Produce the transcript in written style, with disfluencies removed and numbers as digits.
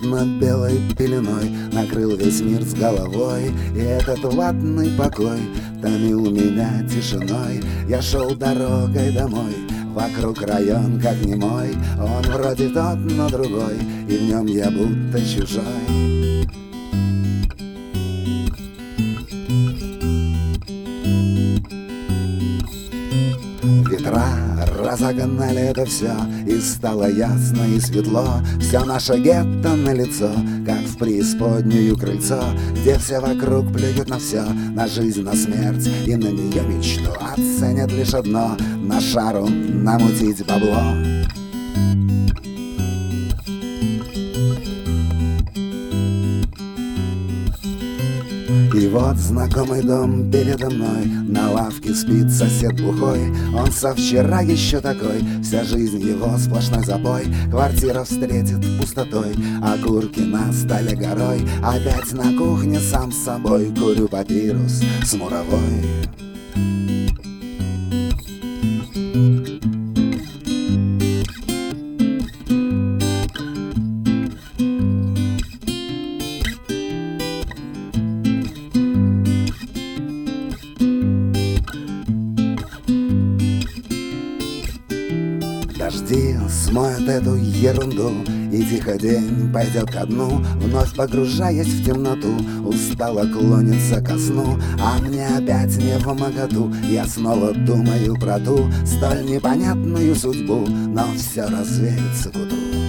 мутно-белой пеленой накрыл весь мир с головой, и этот ватный покой томил меня тишиной. Я шел дорогой домой, вокруг район как немой. Он вроде тот, но другой, и в нем я будто чужой. Ветра разогнали это все, и стало ясно и светло. Все наше гетто налицо, как в преисподнюю крыльцо, где все вокруг плюют на все, на жизнь, на смерть и на нее мечту. Оценят лишь одно: на шару намутить бабло. И вот знакомый дом передо мной, на лавке спит сосед бухой. Он со вчера еще такой, вся жизнь его сплошной запой. Квартира встретит пустотой, окурки на столе горой. Опять на кухне сам с собой курю папирус с муровой. Дожди смоют эту ерунду, и тихо день пойдет ко дну, вновь погружаясь в темноту, устало клонится ко сну. А мне опять не вмоготу, я снова думаю про ту столь непонятную судьбу, но все развеется к утру.